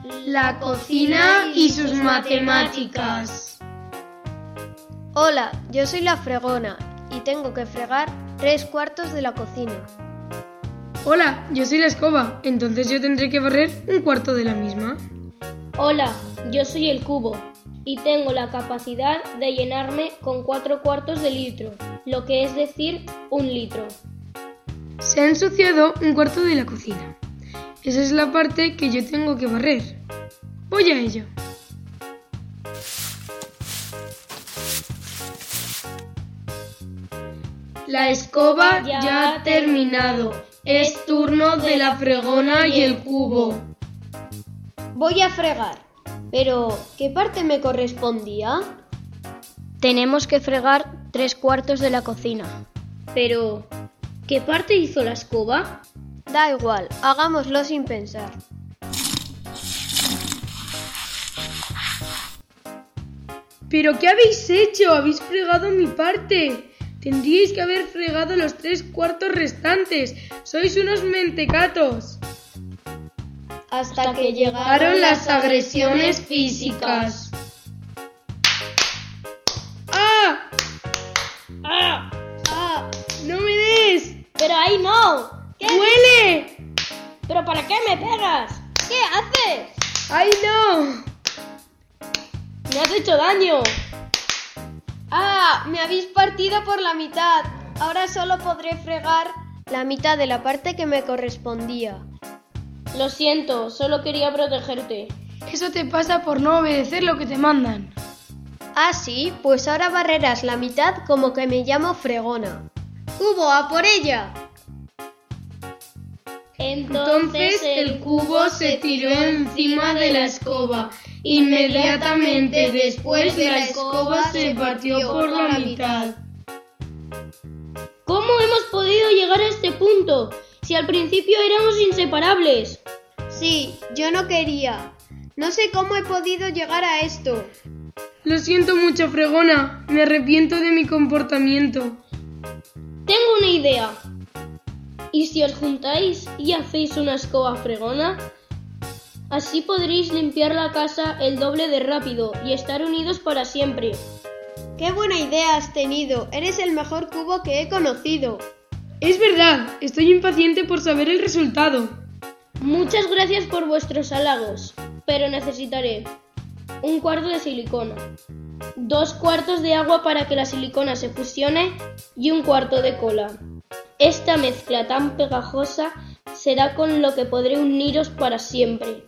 La cocina y sus matemáticas. Hola, yo soy la fregona y tengo que fregar 3/4 de la cocina. Hola, yo soy la escoba, entonces yo tendré que barrer 1/4 de la misma. Hola, yo soy el cubo y tengo la capacidad de llenarme con 4/4 de litro, lo que es decir, 1 litro. Se ha ensuciado 1/4 de la cocina. Esa es la parte que yo tengo que barrer. Voy a ello. La escoba ya ha terminado. Es turno de la fregona y el cubo. Voy a fregar. Pero, ¿qué parte me correspondía? Tenemos que fregar 3/4 de la cocina. Pero, ¿qué parte hizo la escoba? Da igual, hagámoslo sin pensar. ¿Pero qué habéis hecho? Habéis fregado mi parte. Tendríais que haber fregado los 3/4 restantes. Sois unos mentecatos. Hasta que Llegaron las agresiones físicas. ¡Ah! ¡Ah! ¡Ah! ¡No me des! ¡Pero ahí no! ¿Qué? ¡Duele! ¿Pero para qué me pegas? ¿Qué haces? ¡Ay, no! ¡Me has hecho daño! ¡Ah! Me habéis partido por la mitad. Ahora solo podré fregar la mitad de la parte que me correspondía. Lo siento, solo quería protegerte. Eso te pasa por no obedecer lo que te mandan. Ah, sí, pues ahora barrerás la mitad como que me llamo fregona. ¡Cubo, a por ella! Entonces el cubo se tiró encima de la escoba. Inmediatamente después la escoba se partió por la mitad. ¿Cómo hemos podido llegar a este punto? Si al principio éramos inseparables. Sí, yo no quería. No sé cómo he podido llegar a esto. Lo siento mucho, fregona. Me arrepiento de mi comportamiento. Tengo una idea. ¿Y si os juntáis y hacéis una escoba fregona? Así podréis limpiar la casa el doble de rápido y estar unidos para siempre. ¡Qué buena idea has tenido! Eres el mejor cubo que he conocido. Es verdad, estoy impaciente por saber el resultado. Muchas gracias por vuestros halagos, pero necesitaré 1/4 de silicona, 2/4 de agua para que la silicona se fusione y 1/4 de cola. Esta mezcla tan pegajosa será con lo que podré uniros para siempre.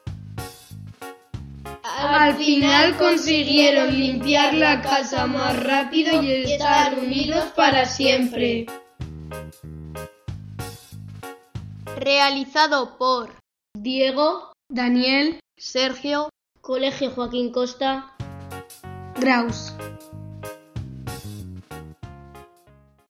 Al final consiguieron limpiar la casa más rápido y estar unidos para siempre. Realizado por Diego, Daniel Sergio, Colegio Joaquín Costa. Graus.